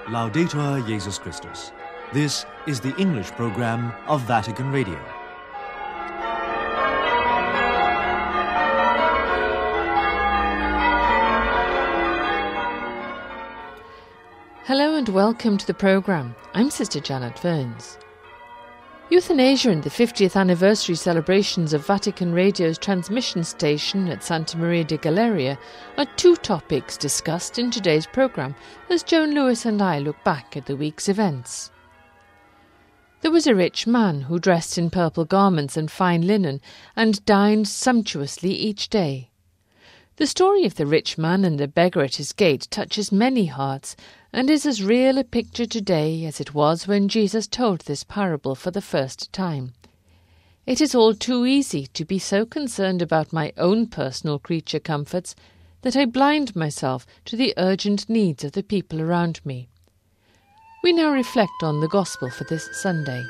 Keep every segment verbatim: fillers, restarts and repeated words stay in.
Laudetur Jesus Christus. This is the English program of Vatican Radio. Hello and welcome to the programme. I'm Sister Janet Verns. Euthanasia and the fiftieth anniversary celebrations of Vatican Radio's transmission station at Santa Maria de Galeria are two topics discussed in today's programme as Joan Lewis and I look back at the week's events. There was a rich man who dressed in purple garments and fine linen and dined sumptuously each day. The story of the rich man and the beggar at his gate touches many hearts and is as real a picture today as it was when Jesus told this parable for the first time. It is all too easy to be so concerned about my own personal creature comforts that I blind myself to the urgent needs of the people around me. We now reflect on the Gospel for this Sunday.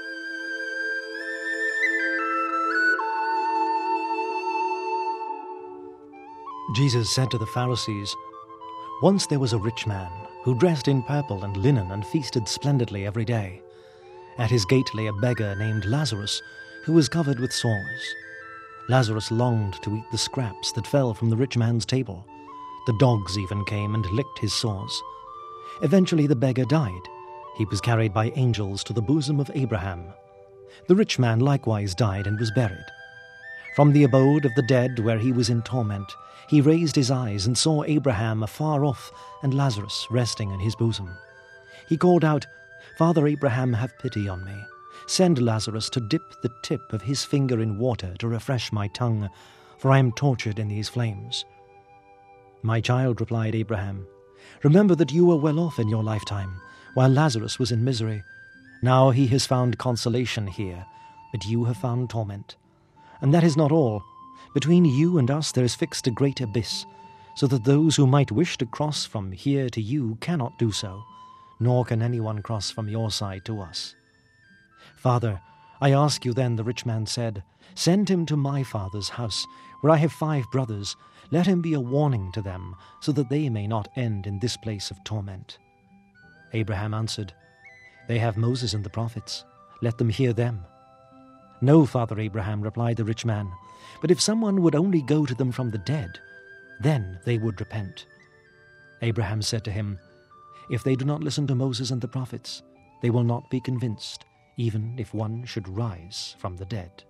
Jesus said to the Pharisees, "Once there was a rich man who dressed in purple and linen and feasted splendidly every day. At his gate lay a beggar named Lazarus, who was covered with sores. Lazarus longed to eat the scraps that fell from the rich man's table. The dogs even came and licked his sores. Eventually the beggar died. He was carried by angels to the bosom of Abraham. The rich man likewise died and was buried. From the abode of the dead, where he was in torment, he raised his eyes and saw Abraham afar off and Lazarus resting in his bosom. He called out, 'Father Abraham, have pity on me. Send Lazarus to dip the tip of his finger in water to refresh my tongue, for I am tortured in these flames.' 'My child,' replied Abraham, 'remember that you were well off in your lifetime, while Lazarus was in misery. Now he has found consolation here, but you have found torment. And that is not all. Between you and us there is fixed a great abyss, so that those who might wish to cross from here to you cannot do so, nor can anyone cross from your side to us.' 'Father, I ask you then,' the rich man said, 'send him to my father's house, where I have five brothers. Let him be a warning to them, so that they may not end in this place of torment.' Abraham answered, 'They have Moses and the prophets. Let them hear them.' 'No, Father Abraham,' replied the rich man, 'but if someone would only go to them from the dead, then they would repent.' Abraham said to him, 'If they do not listen to Moses and the prophets, they will not be convinced, even if one should rise from the dead.'"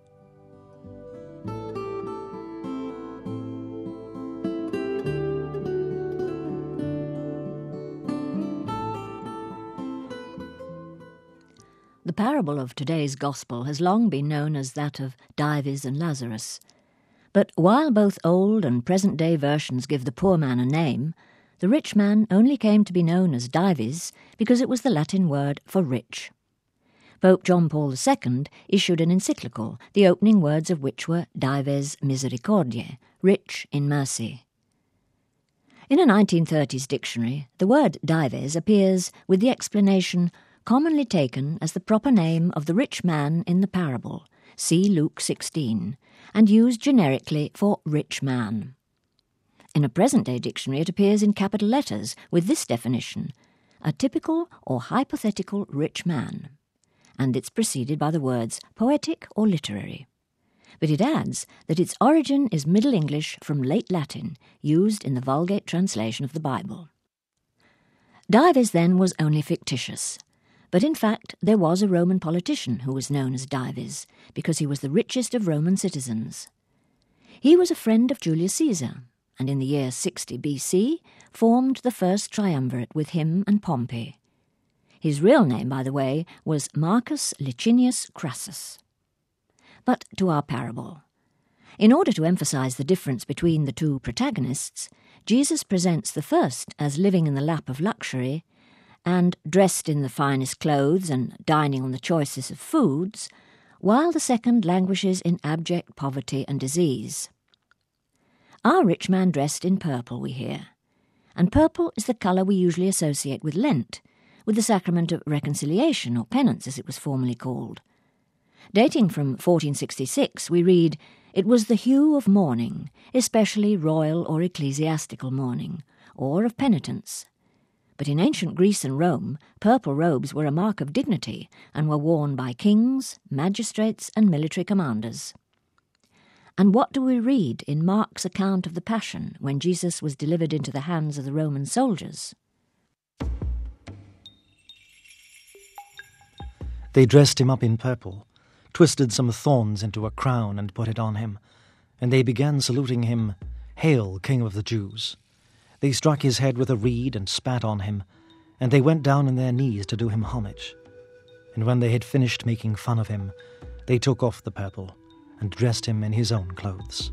The parable of today's Gospel has long been known as that of Dives and Lazarus. But while both old and present-day versions give the poor man a name, the rich man only came to be known as Dives because it was the Latin word for rich. Pope John Paul the Second issued an encyclical, the opening words of which were Dives Misericordiae, rich in mercy. In a nineteen thirties dictionary, the word Dives appears with the explanation commonly taken as the proper name of the rich man in the parable, see Luke sixteen, and used generically for rich man. In a present-day dictionary it appears in capital letters with this definition, a typical or hypothetical rich man, and it's preceded by the words poetic or literary. But it adds that its origin is Middle English from late Latin, used in the Vulgate translation of the Bible. Dives, then, was only fictitious. But in fact, there was a Roman politician who was known as Dives, because he was the richest of Roman citizens. He was a friend of Julius Caesar, and in the year sixty B C formed the first triumvirate with him and Pompey. His real name, by the way, was Marcus Licinius Crassus. But to our parable. In order to emphasize the difference between the two protagonists, Jesus presents the first as living in the lap of luxury, and dressed in the finest clothes and dining on the choicest of foods, while the second languishes in abject poverty and disease. Our rich man dressed in purple, we hear, and purple is the colour we usually associate with Lent, with the sacrament of reconciliation, or penance as it was formerly called. Dating from fourteen sixty-six, we read, "It was the hue of mourning, especially royal or ecclesiastical mourning, or of penitence. But in ancient Greece and Rome, purple robes were a mark of dignity and were worn by kings, magistrates and military commanders. And what do we read in Mark's account of the Passion when Jesus was delivered into the hands of the Roman soldiers? They dressed him up in purple, twisted some thorns into a crown and put it on him, and they began saluting him, "Hail, King of the Jews!" They struck his head with a reed and spat on him, and they went down on their knees to do him homage. And when they had finished making fun of him, they took off the purple and dressed him in his own clothes.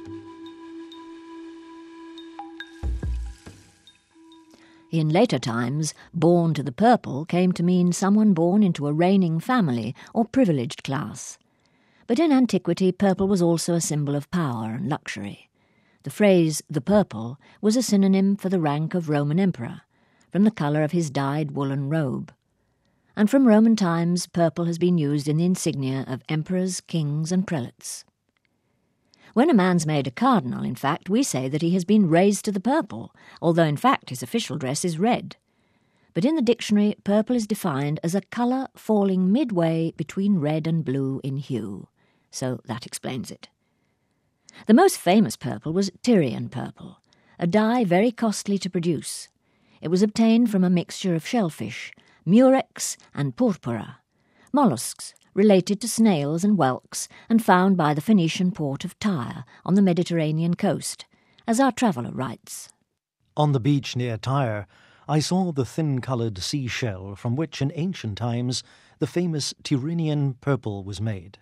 In later times, born to the purple came to mean someone born into a reigning family or privileged class. But in antiquity, purple was also a symbol of power and luxury. The phrase "the purple" was a synonym for the rank of Roman emperor, from the colour of his dyed woolen robe. And from Roman times, purple has been used in the insignia of emperors, kings and prelates. When a man's made a cardinal, in fact, we say that he has been raised to the purple, although in fact his official dress is red. But in the dictionary, purple is defined as a colour falling midway between red and blue in hue, so that explains it. The most famous purple was Tyrian purple, a dye very costly to produce. It was obtained from a mixture of shellfish, murex and purpura, molluscs related to snails and whelks and found by the Phoenician port of Tyre on the Mediterranean coast, as our traveller writes. On the beach near Tyre, I saw the thin-coloured seashell from which in ancient times the famous Tyrrhenian purple was made.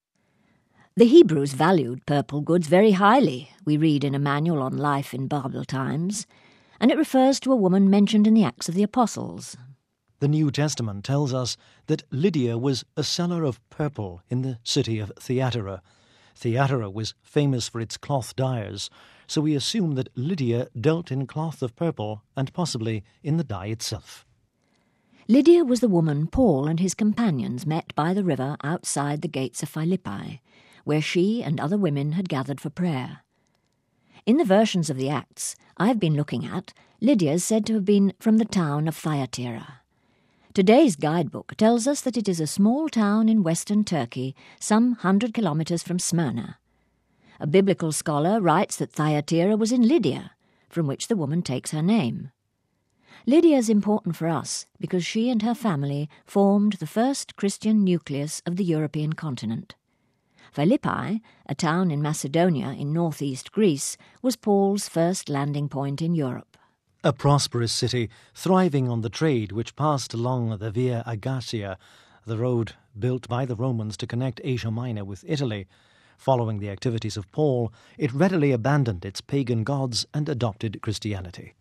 The Hebrews valued purple goods very highly, we read in a manual on life in Bible times, and it refers to a woman mentioned in the Acts of the Apostles. The New Testament tells us that Lydia was a seller of purple in the city of Thyatira. Thyatira was famous for its cloth dyers, so we assume that Lydia dealt in cloth of purple and possibly in the dye itself. Lydia was the woman Paul and his companions met by the river outside the gates of Philippi, where she and other women had gathered for prayer. In the versions of the Acts I have been looking at, Lydia is said to have been from the town of Thyatira. Today's guidebook tells us that it is a small town in western Turkey, some hundred kilometres from Smyrna. A biblical scholar writes that Thyatira was in Lydia, from which the woman takes her name. Lydia is important for us because she and her family formed the first Christian nucleus of the European continent. Philippi, a town in Macedonia in northeast Greece, was Paul's first landing point in Europe. A prosperous city, thriving on the trade which passed along the Via Agasia, the road built by the Romans to connect Asia Minor with Italy. Following the activities of Paul, it readily abandoned its pagan gods and adopted Christianity.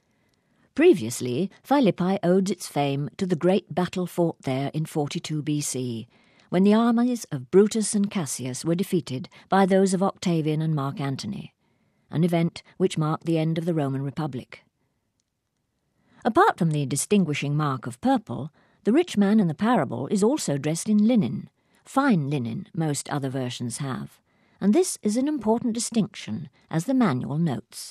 Previously, Philippi owed its fame to the great battle fought there in forty-two B C, when the armies of Brutus and Cassius were defeated by those of Octavian and Mark Antony, an event which marked the end of the Roman Republic. Apart from the distinguishing mark of purple, the rich man in the parable is also dressed in linen, fine linen most other versions have, and this is an important distinction, as the manual notes.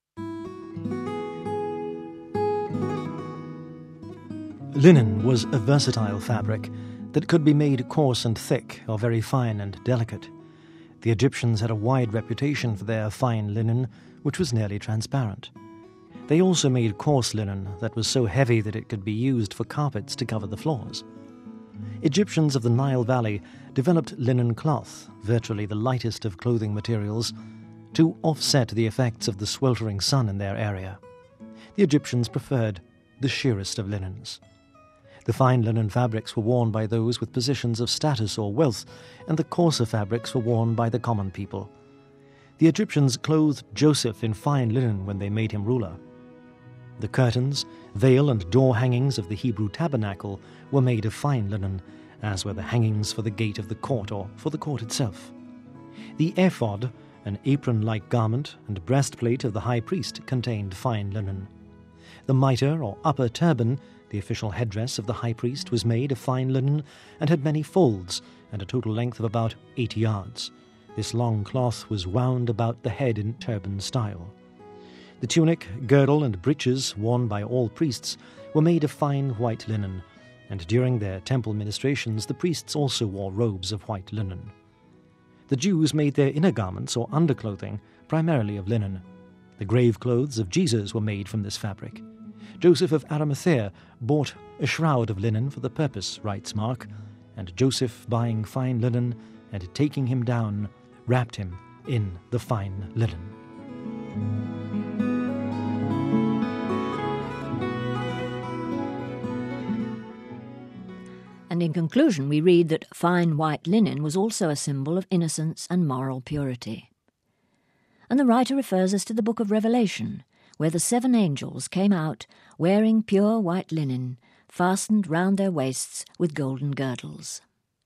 Linen was a versatile fabric that could be made coarse and thick or very fine and delicate. The Egyptians had a wide reputation for their fine linen, which was nearly transparent. They also made coarse linen that was so heavy that it could be used for carpets to cover the floors. Egyptians of the Nile Valley developed linen cloth, virtually the lightest of clothing materials, to offset the effects of the sweltering sun in their area. The Egyptians preferred the sheerest of linens. The fine linen fabrics were worn by those with positions of status or wealth, and the coarser fabrics were worn by the common people. The Egyptians clothed Joseph in fine linen when they made him ruler. The curtains, veil and door hangings of the Hebrew tabernacle were made of fine linen, as were the hangings for the gate of the court or for the court itself. The ephod, an apron-like garment, and breastplate of the high priest contained fine linen. The mitre or upper turban, the official headdress of the high priest, was made of fine linen and had many folds and a total length of about eight yards. This long cloth was wound about the head in turban style. The tunic, girdle, and breeches worn by all priests were made of fine white linen, and during their temple ministrations the priests also wore robes of white linen. The Jews made their inner garments or underclothing primarily of linen. The grave clothes of Jesus were made from this fabric. Joseph of Arimathea bought a shroud of linen for the purpose, writes Mark, and Joseph, buying fine linen and taking him down, wrapped him in the fine linen. And in conclusion we read that fine white linen was also a symbol of innocence and moral purity. And the writer refers us to the book of Revelation, where the seven angels came out wearing pure white linen, fastened round their waists with golden girdles.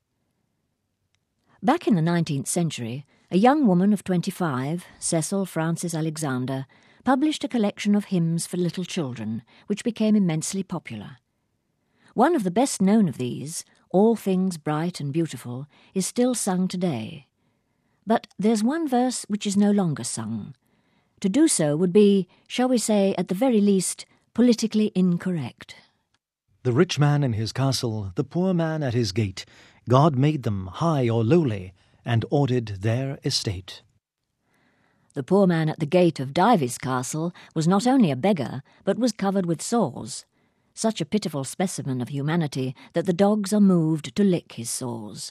Back in the nineteenth century, a young woman of twenty-five, Cecil Frances Alexander, published a collection of hymns for little children, which became immensely popular. One of the best known of these, All Things Bright and Beautiful, is still sung today. But there's one verse which is no longer sung. To do so would be, shall we say, at the very least, politically incorrect. The rich man in his castle, the poor man at his gate, God made them high or lowly, and ordered their estate. The poor man at the gate of Dives Castle was not only a beggar, but was covered with sores, such a pitiful specimen of humanity that the dogs are moved to lick his sores.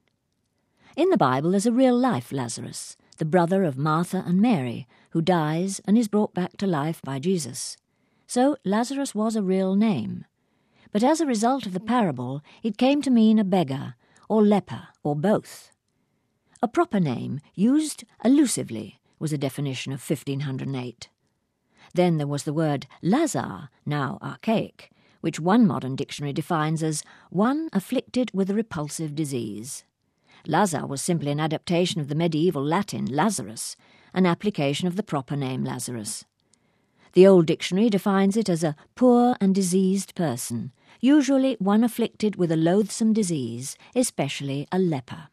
In the Bible there's a real-life Lazarus, the brother of Martha and Mary, who dies and is brought back to life by Jesus. So Lazarus was a real name. But as a result of the parable, it came to mean a beggar, or leper, or both. A proper name, used allusively, was a definition of fifteen oh eight. Then there was the word Lazar, now archaic, which one modern dictionary defines as one afflicted with a repulsive disease. Lazar was simply an adaptation of the medieval Latin Lazarus, an application of the proper name Lazarus. The Old Dictionary defines it as a poor and diseased person, usually one afflicted with a loathsome disease, especially a leper.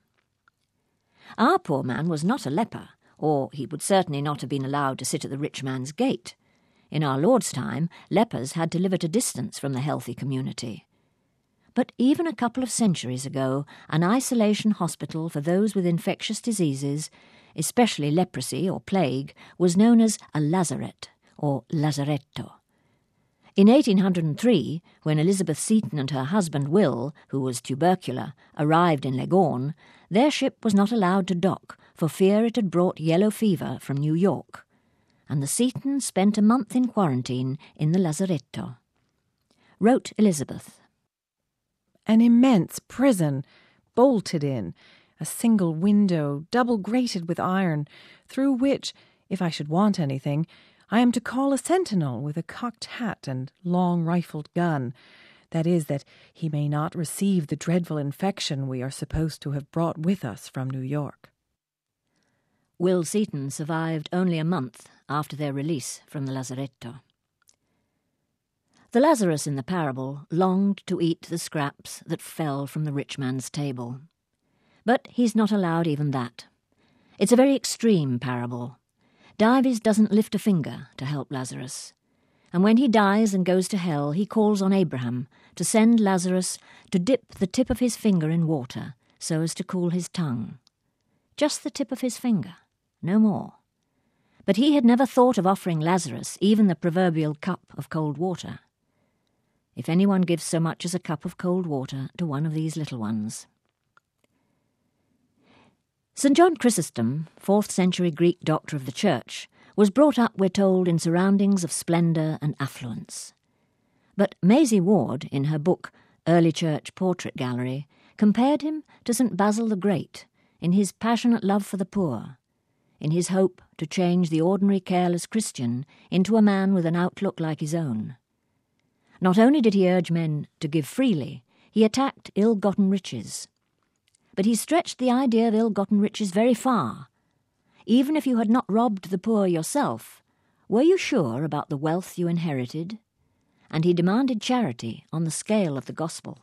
Our poor man was not a leper, or he would certainly not have been allowed to sit at the rich man's gate. In our Lord's time, lepers had to live at a distance from the healthy community. But even a couple of centuries ago, an isolation hospital for those with infectious diseases, especially leprosy or plague, was known as a lazaret, or lazaretto. In eighteen oh three, when Elizabeth Seton and her husband Will, who was tubercular, arrived in Leghorn, their ship was not allowed to dock for fear it had brought yellow fever from New York, and the Setons spent a month in quarantine in the lazaretto. Wrote Elizabeth, "An immense prison, bolted in, a single window, double grated with iron, through which, if I should want anything, I am to call a sentinel with a cocked hat and long rifled gun, that is, that he may not receive the dreadful infection we are supposed to have brought with us from New York." Will Seton survived only a month after their release from the lazaretto. The Lazarus in the parable longed to eat the scraps that fell from the rich man's table. But he's not allowed even that. It's a very extreme parable. Dives doesn't lift a finger to help Lazarus. And when he dies and goes to hell, he calls on Abraham to send Lazarus to dip the tip of his finger in water so as to cool his tongue. Just the tip of his finger, no more. But he had never thought of offering Lazarus even the proverbial cup of cold water. If anyone gives so much as a cup of cold water to one of these little ones. Saint John Chrysostom, fourth century Greek doctor of the Church, was brought up, we're told, in surroundings of splendour and affluence. But Maisie Ward, in her book Early Church Portrait Gallery, compared him to Saint Basil the Great in his passionate love for the poor, in his hope to change the ordinary careless Christian into a man with an outlook like his own. Not only did he urge men to give freely, he attacked ill-gotten riches. But he stretched the idea of ill-gotten riches very far. Even if you had not robbed the poor yourself, were you sure about the wealth you inherited? And he demanded charity on the scale of the gospel.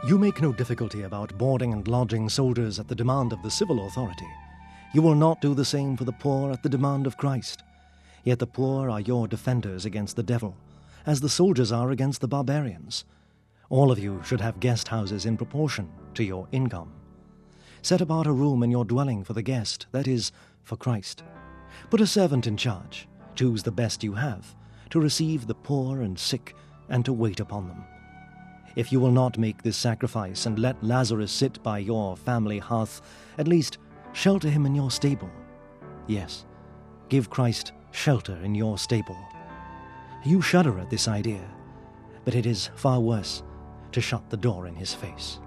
You make no difficulty about boarding and lodging soldiers at the demand of the civil authority. You will not do the same for the poor at the demand of Christ. Yet the poor are your defenders against the devil, as the soldiers are against the barbarians. All of you should have guest houses in proportion to your income. Set apart a room in your dwelling for the guest, that is, for Christ. Put a servant in charge, choose the best you have, to receive the poor and sick and to wait upon them. If you will not make this sacrifice and let Lazarus sit by your family hearth, at least shelter him in your stable. Yes, give Christ shelter in your stable. You shudder at this idea, but it is far worse to shut the door in his face.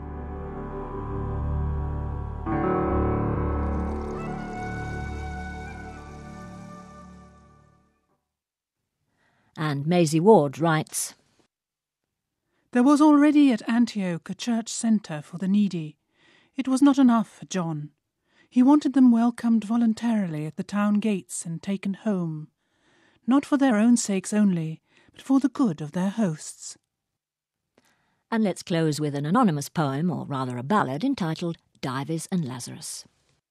And Maisie Ward writes, There was already at Antioch a church centre for the needy. It was not enough for John. He wanted them welcomed voluntarily at the town gates and taken home, not for their own sakes only, but for the good of their hosts. And let's close with an anonymous poem, or rather a ballad, entitled Dives and Lazarus.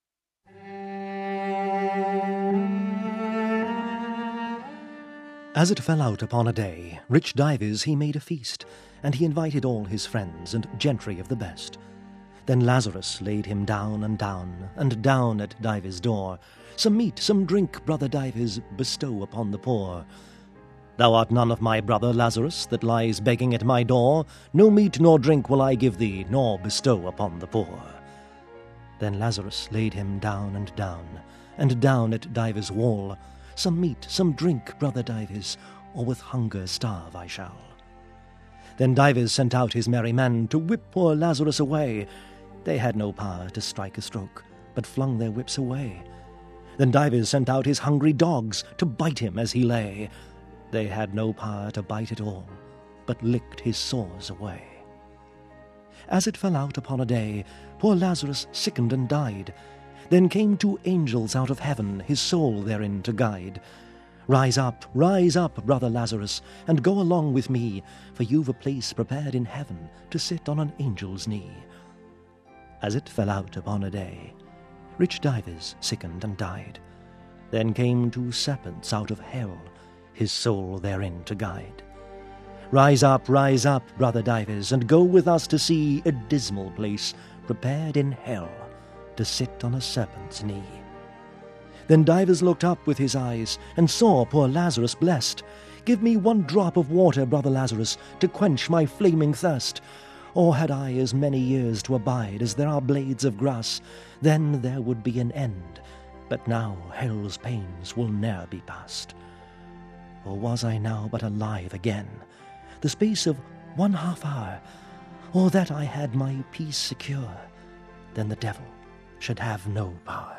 As it fell out upon a day, rich Dives he made a feast, and he invited all his friends and gentry of the best. Then Lazarus laid him down and down, and down at Dives' door. Some meat, some drink, brother Dives, bestow upon the poor. Thou art none of my brother Lazarus, that lies begging at my door. No meat nor drink will I give thee, nor bestow upon the poor. Then Lazarus laid him down and down, and down at Dives' wall. Some meat, some drink, brother Dives, or with hunger starve I shall. Then Dives sent out his merry men to whip poor Lazarus away. They had no power to strike a stroke, but flung their whips away. Then Dives sent out his hungry dogs to bite him as he lay. They had no power to bite at all, but licked his sores away. As it fell out upon a day, poor Lazarus sickened and died. Then came two angels out of heaven, his soul therein to guide. Rise up, rise up, brother Lazarus, and go along with me, for you've a place prepared in heaven to sit on an angel's knee. As it fell out upon a day, rich Dives sickened and died. Then came two serpents out of hell, his soul therein to guide. Rise up, rise up, brother Dives, and go with us to see a dismal place prepared in hell to sit on a serpent's knee. Then Dives looked up with his eyes and saw poor Lazarus blessed. Give me one drop of water, brother Lazarus, to quench my flaming thirst. Or had I as many years to abide as there are blades of grass, then there would be an end. But now hell's pains will ne'er be past. Or was I now but alive again, the space of one half hour, or that I had my peace secure, then the devil should have no power.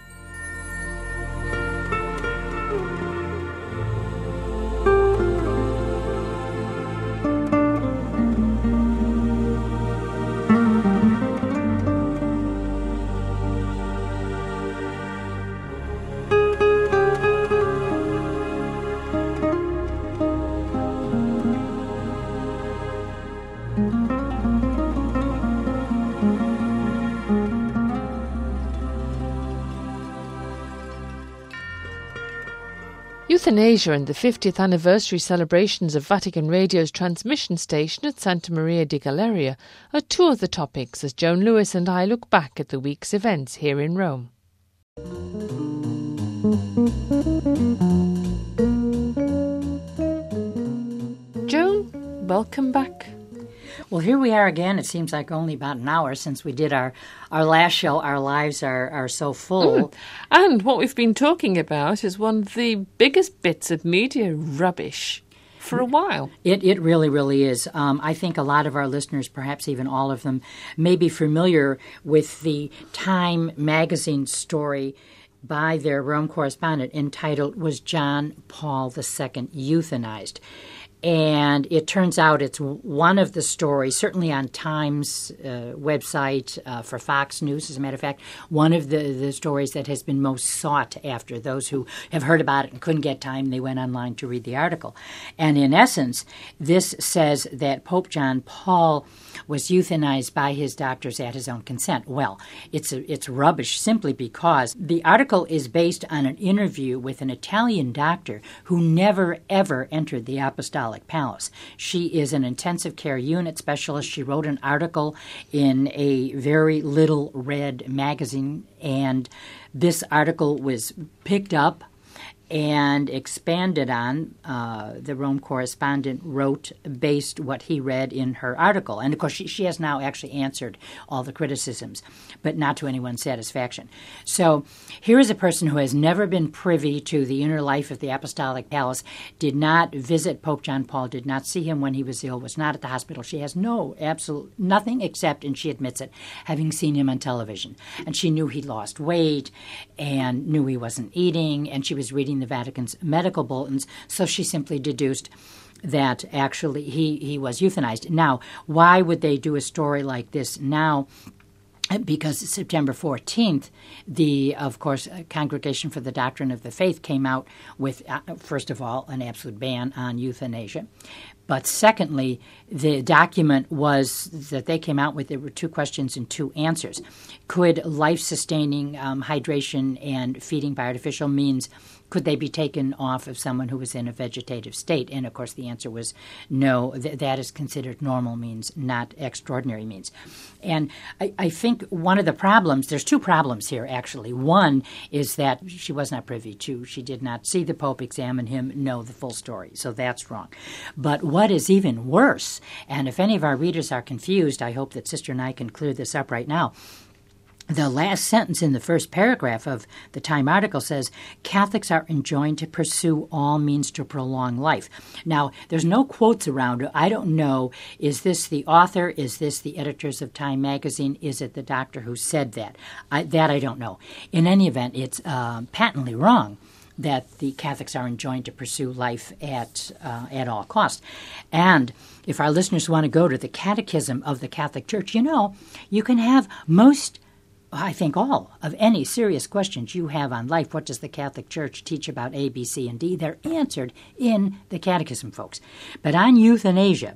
Euthanasia and the fiftieth anniversary celebrations of Vatican Radio's transmission station at Santa Maria di Galleria are two of the topics as Joan Lewis and I look back at the week's events here in Rome. Joan, welcome back. Well, here we are again. It seems like only about an hour since we did our, our last show. Our lives are, are so full. Mm. And what we've been talking about is one of the biggest bits of media rubbish for a while. It it really, really is. Um, I think a lot of our listeners, perhaps even all of them, may be familiar with the Time magazine story by their Rome correspondent entitled, Was John Paul the Second Euthanized? And it turns out it's one of the stories, certainly on Times uh, website, uh, for Fox News, as a matter of fact, one of the, the stories that has been most sought after. Those who have heard about it and couldn't get time, they went online to read the article. And in essence, this says that Pope John Paul was euthanized by his doctors at his own consent. Well, it's a, it's rubbish simply because the article is based on an interview with an Italian doctor who never, ever entered the Apostolic Palace. She is an intensive care unit specialist. She wrote an article in a very little read magazine, and this article was picked up and expanded on. Uh, the Rome correspondent wrote based what he read in her article. And, of course, she, she has now actually answered all the criticisms, but not to anyone's satisfaction. So here is a person who has never been privy to the inner life of the Apostolic Palace, did not visit Pope John Paul, did not see him when he was ill, was not at the hospital. She has no, absolute, nothing except, and she admits it, having seen him on television. And she knew he lost weight and knew he wasn't eating, and she was reading the Vatican's medical bulletins, so she simply deduced that actually he, he was euthanized. Now, why would they do a story like this now? Because September fourteenth, the, of course, Congregation for the Doctrine of the Faith came out with, uh, first of all, an absolute ban on euthanasia. But secondly, the document was that they came out with, there were two questions and two answers. Could life-sustaining um, hydration and feeding by artificial means, could they be taken off of someone who was in a vegetative state? And, of course, the answer was no. Th- that is considered normal means, not extraordinary means. And I, I think one of the problems, there's two problems here, actually. One is that she was not privy to, she did not see the Pope, examine him, know the full story. So that's wrong. But what is even worse, and if any of our readers are confused, I hope that Sister and I can clear this up right now. The last sentence in the first paragraph of the Time article says, Catholics are enjoined to pursue all means to prolong life. Now, there's no quotes around. I don't know, is this the author? Is this the editors of Time magazine? Is it the doctor who said that? I, that I don't know. In any event, it's uh, patently wrong that the Catholics are enjoined to pursue life at uh, at all costs. And if our listeners want to go to the Catechism of the Catholic Church, you know, you can have most, I think all, of any serious questions you have on life. What does the Catholic Church teach about A, B, C, and D? They're answered in the Catechism, folks. But on euthanasia,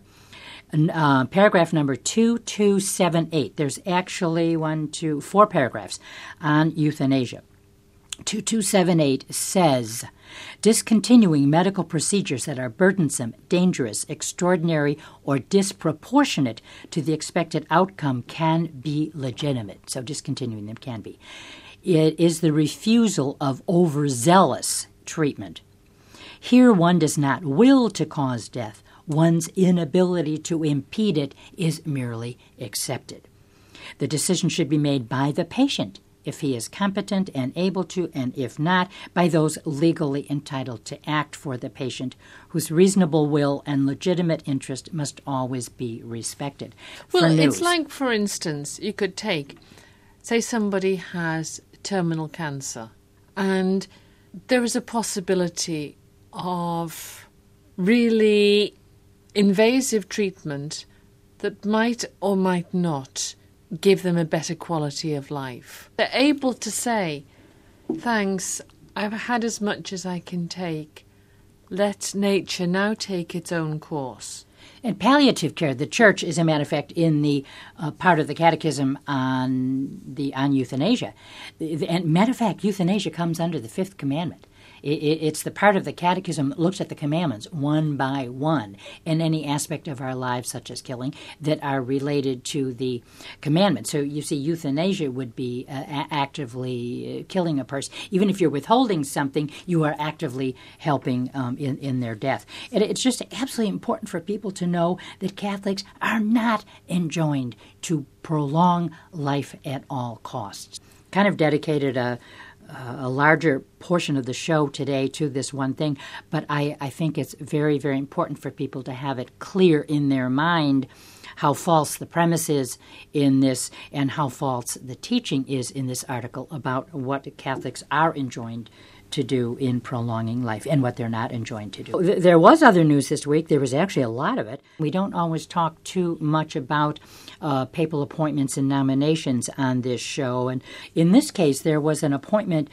uh, paragraph number two two seven eight, there's actually one, two, four paragraphs on euthanasia. two two seven eight says, discontinuing medical procedures that are burdensome, dangerous, extraordinary, or disproportionate to the expected outcome can be legitimate. So discontinuing them can be. It is the refusal of overzealous treatment. Here one does not will to cause death. One's inability to impede it is merely accepted. The decision should be made by the patient, if he is competent and able to, and if not, by those legally entitled to act for the patient, whose reasonable will and legitimate interest must always be respected. Well, for news, it's like, for instance, you could take, say somebody has terminal cancer, and there is a possibility of really invasive treatment that might or might not give them a better quality of life. They're able to say, thanks, I've had as much as I can take. Let nature now take its own course. And palliative care, the Church, as a matter of fact, in the uh, part of the Catechism on the on euthanasia, and matter of fact, euthanasia comes under the Fifth Commandment. It's the part of the Catechism that looks at the commandments one by one in any aspect of our lives, such as killing, that are related to the commandments. So you see, euthanasia would be uh, actively killing a person. Even if you're withholding something, you are actively helping um, in, in their death. And it's just absolutely important for people to know that Catholics are not enjoined to prolong life at all costs. Kind of dedicated a a larger portion of the show today to this one thing, but I, I think it's very, very important for people to have it clear in their mind how false the premise is in this and how false the teaching is in this article about what Catholics are enjoined to do in prolonging life and what they're not enjoined to do. There was other news this week. There was actually a lot of it. We don't always talk too much about uh, papal appointments and nominations on this show. And in this case, there was an appointment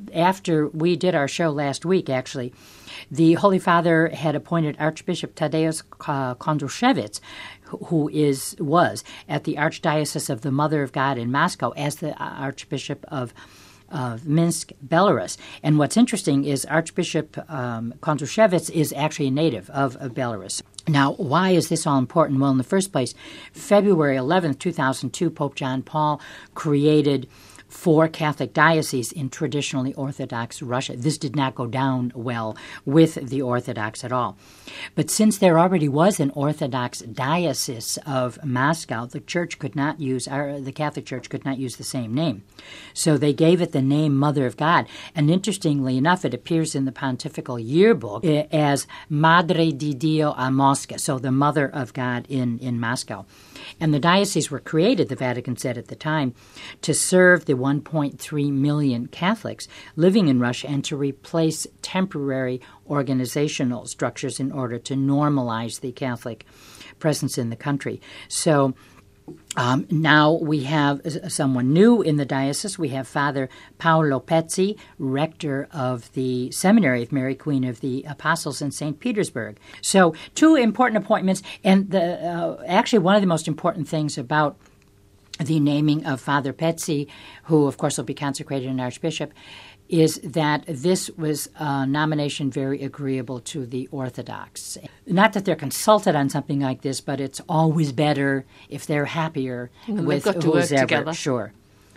after we did our show last week, actually. The Holy Father had appointed Archbishop Tadeusz Kondruszewicz, who is was at the Archdiocese of the Mother of God in Moscow, as the Archbishop of of Minsk, Belarus. And what's interesting is Archbishop um, Kondruszewicz is actually a native of, of Belarus. Now, why is this all important? Well, in the first place, February eleventh, two thousand two, Pope John Paul created four Catholic dioceses in traditionally Orthodox Russia. This did not go down well with the Orthodox at all. But since there already was an Orthodox diocese of Moscow, the Church could not use, our, the Catholic Church could not use the same name. So they gave it the name Mother of God. And interestingly enough, it appears in the Pontifical Yearbook as Madre di Dio a Mosca, so the Mother of God in, in Moscow. And the dioceses were created, the Vatican said at the time, to serve the one point three million Catholics living in Russia and to replace temporary organizational structures in order to normalize the Catholic presence in the country. So um, now we have someone new in the diocese. We have Father Paolo Pezzi, rector of the Seminary of Mary, Queen of the Apostles in Saint Petersburg. So two important appointments, and the uh, actually one of the most important things about the naming of Father Pezzi, who, of course, will be consecrated an archbishop, is that this was a nomination very agreeable to the Orthodox. Not that they're consulted on something like this, but it's always better if they're happier and with they've got to who's work ever. together. Sure.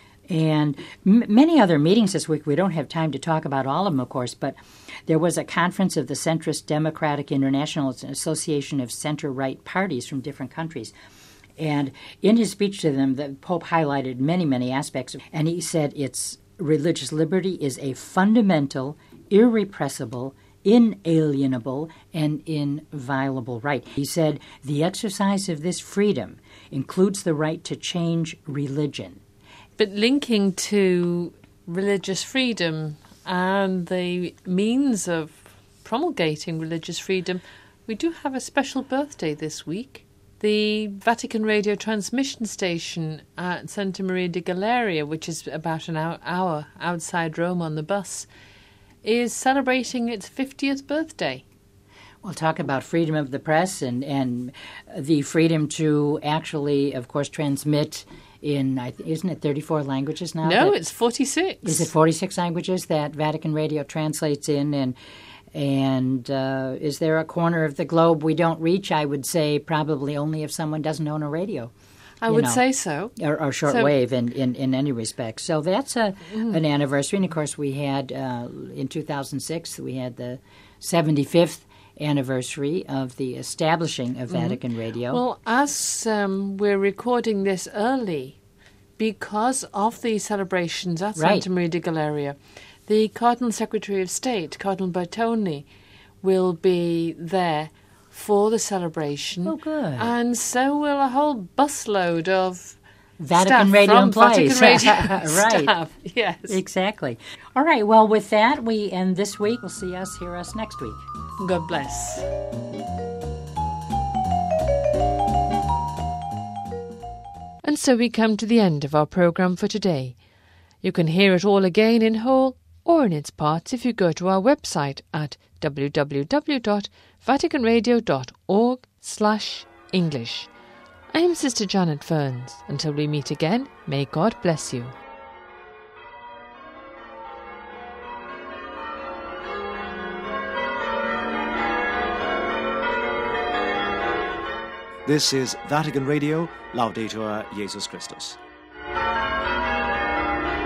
And m- many other meetings this week. We don't have time to talk about all of them, of course, but there was a conference of the Centrist Democratic International. It's an association of center-right parties from different countries. And in his speech to them, the Pope highlighted many, many aspects. And he said it's religious liberty is a fundamental, irrepressible, inalienable, and inviolable right. He said the exercise of this freedom includes the right to change religion. But linking to religious freedom and the means of promulgating religious freedom, we do have a special birthday this week. The Vatican Radio transmission station at Santa Maria di Galeria, which is about an hour outside Rome on the bus, is celebrating its fiftieth birthday. We'll talk about freedom of the press and, and the freedom to actually, of course, transmit in, isn't it thirty-four languages now? No, that, it's forty-six. Is it forty-six languages that Vatican Radio translates in? And And uh, is there a corner of the globe we don't reach? I would say probably only if someone doesn't own a radio. I would know, say so. Or, or shortwave so, in, in, in any respect. So that's a, mm. an anniversary. And, of course, we had, uh, in two thousand six, we had the seventy-fifth anniversary of the establishing of Vatican mm. Radio. Well, as um, we're recording this early, because of the celebrations at right. Santa Maria di Galeria, the Cardinal Secretary of State, Cardinal Bertone, will be there for the celebration. Oh, good. And so will a whole busload of Vatican staff Radio from employees. Vatican Radio Right. staff. Yes. Exactly. All right. Well, with that, we end this week. We'll see us, hear us next week. God bless. And so we come to the end of our programme for today. You can hear it all again in whole or in its parts if you go to our website at w w w dot vatican radio dot org slash English. I am Sister Janet Ferns. Until we meet again, may God bless you. This is Vatican Radio, Laudetur Jesus Christus.